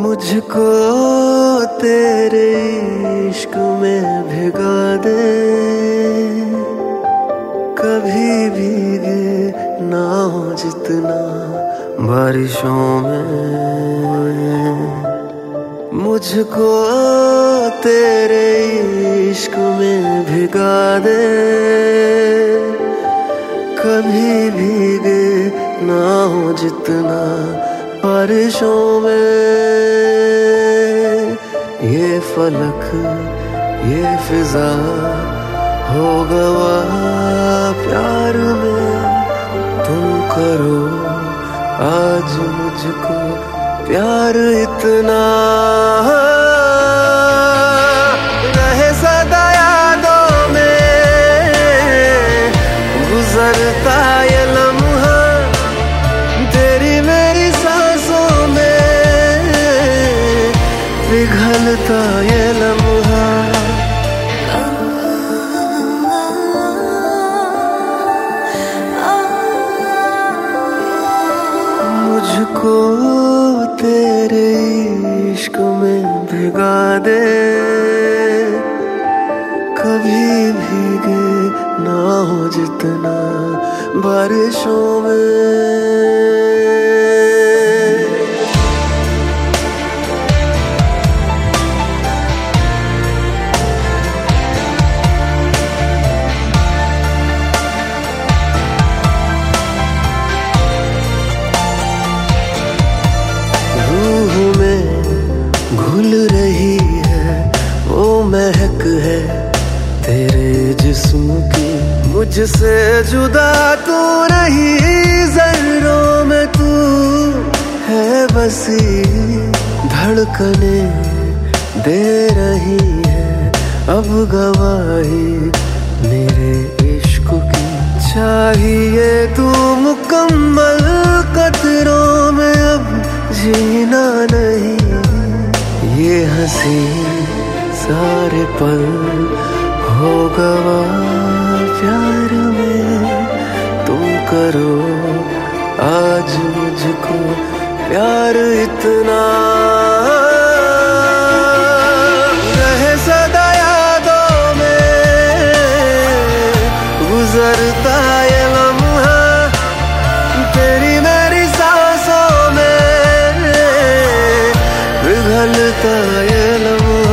मुझको तेरे इश्क में भिगा दे, कभी भीगे ना हो जितना बारिशों में। मुझको तेरे इश्क में भिगा दे, कभी भीगे ना हो जितना बारिशों में। ये फलक ये फिजा हो गवा प्यार में, तुम करो आज मुझको प्यार इतना। रहे सदा यादों में गुजरता ये लम्हा, तेरी मेरी सांसों में पिघलता ये लम्हा। मुझको तेरे इश्क में भिगा दे, कभी भीगे ना हो जितना बारिशों में। घुल रही है वो महक है तेरे जिस्म की, मुझसे जुदा तू नहीं, ज़र्रों में तू है बसी। धड़कने दे रही है अब गवाही मेरे इश्क की, चाहिए तू मुकम्मल कतरों में अब जीना नहीं। ये हंसी सारे पल हो गवा प्यार में, तुम करो आज मुझको प्यार इतना। रहे सदा यादों में गुजरता ये लम्हा, तेरी मेरी सांसों में पिघलता ये लम्हा।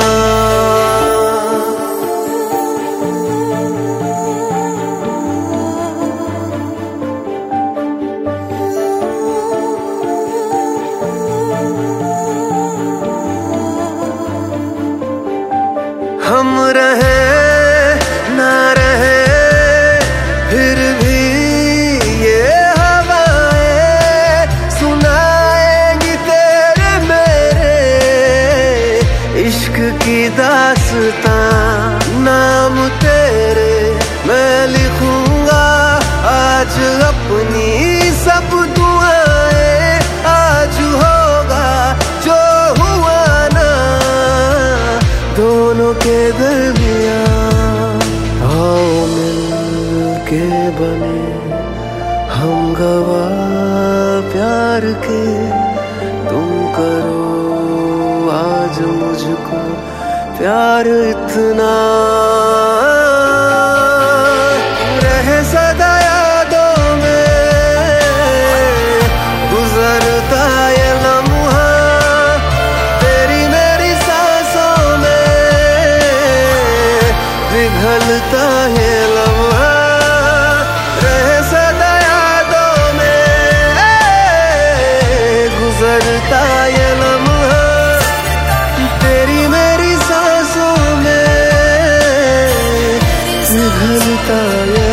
हम रहे ना रहे फिर भी ये हवाएं सुनाएंगी तेरे मेरे इश्क की दास्तां। नाम तेरे मैं लिखूंगा आज अपनी सब दुआएं, आज होगा जो हुआ ना दोनों के दरमियां। आओ मिल के बने हम गवाह प्यार के, तुम करो आज मुझको प्यार इतना। रहे सदा यादों में गुजरता ये लम्हा, तेरी मेरी सांसों में पिघलता ये लम्हा। रहे सदा यादों में गुजरता ये लम्हा, तेरी मेरी सांसों में पिघलता ये